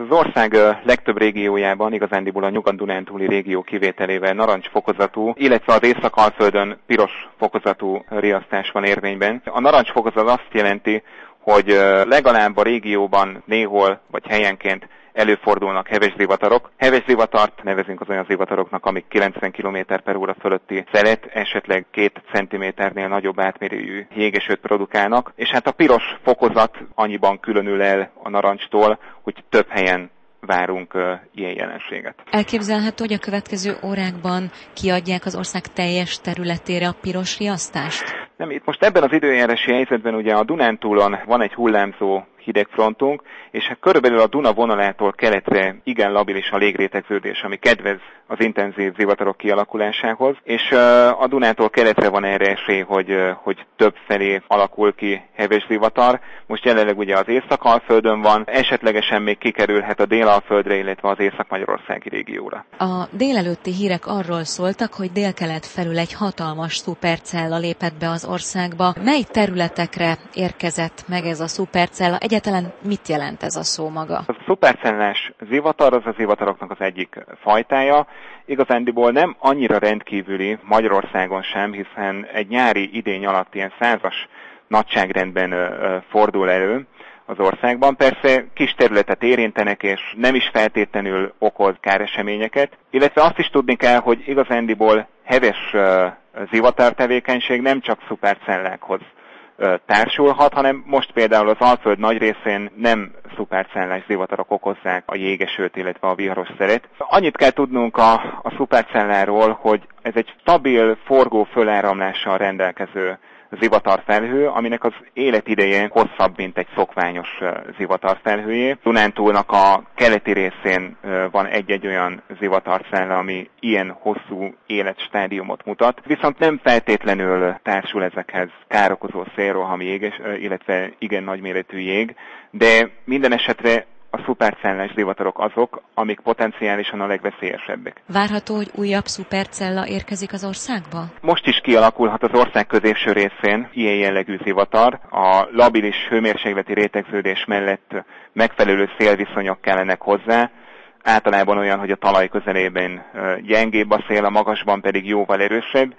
Az ország legtöbb régiójában, igazándiból a Nyugat-Dunántúli régió kivételével narancsfokozatú, illetve az Észak-Alföldön piros fokozatú riasztás van érvényben. A narancsfokozat azt jelenti, hogy legalább a régióban néhol vagy helyenként előfordulnak heves zivatarok. Heves zivatart nevezünk az olyan zivataroknak, amik 90 km/h fölötti szelet, esetleg 2 cm-nél nagyobb átmérőjű jégesőt produkálnak, és hát a piros fokozat annyiban különül el a narancstól, hogy több helyen várunk ilyen jelenséget. Elképzelhető, hogy a következő órákban kiadják az ország teljes területére a piros riasztást? Nem, itt most ebben az időjárási helyzetben ugye a Dunántúlon van egy hullámzó hidegfrontunk, és körülbelül a Duna vonalától keletre igen labilis a légrétegződés, ami kedvez az intenzív zivatarok kialakulásához, és a Dunától keletre van erre esély, hogy több felé alakul ki heves zivatar. Most jelenleg ugye az Észak-Alföldön van, esetlegesen még kikerülhet a Dél-Alföldre, illetve az Észak-Magyarországi régióra. A délelőtti hírek arról szóltak, hogy délkelet felül egy hatalmas szupercella lépett be az országba. Mely területekre érkezett meg ez a szupercella? Egyáltalán mit jelent ez a szó maga? A szupercellás zivatar az a zivataroknak az egyik fajtája. Igazándiból nem annyira rendkívüli Magyarországon sem, hiszen egy nyári idény alatt ilyen 100-as nagyságrendben fordul elő az országban. Persze kis területet érintenek, és nem is feltétlenül okoz káreseményeket. Illetve azt is tudni kell, hogy igazándiból heves zivatartevékenység nem csak szupercellákhoz társulhat, hanem most például az Alföld nagy részén nem szupercellás zivatarok okozzák a jégesőt, illetve a viharos szeret. Annyit kell tudnunk a szupercelláról, hogy ez egy stabil, forgó föláramlással rendelkező zivatarfelhő, aminek az életideje hosszabb, mint egy szokványos zivatarfelhőjé. Dunántúlnak a keleti részén van egy-egy olyan zivatarcella, ami ilyen hosszú életstádiumot mutat, viszont nem feltétlenül társul ezekhez károkozó szélroham jég, illetve igen nagyméretű jég, de minden esetre a szupercellás zivatarok azok, amik potenciálisan a legveszélyesebbek. Várható, hogy újabb szupercella érkezik az országba? Most is kialakulhat az ország középső részén ilyen jellegű zivatar. A labilis hőmérsékleti rétegződés mellett megfelelő szélviszonyok kellenek hozzá. Általában olyan, hogy a talaj közelében gyengébb a szél, a magasban pedig jóval erősebb.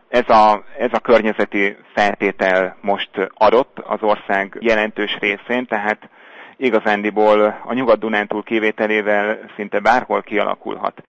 Ez a környezeti feltétel most adott az ország jelentős részén, tehát igazándiból a Nyugat-Dunántúl kivételével szinte bárhol kialakulhat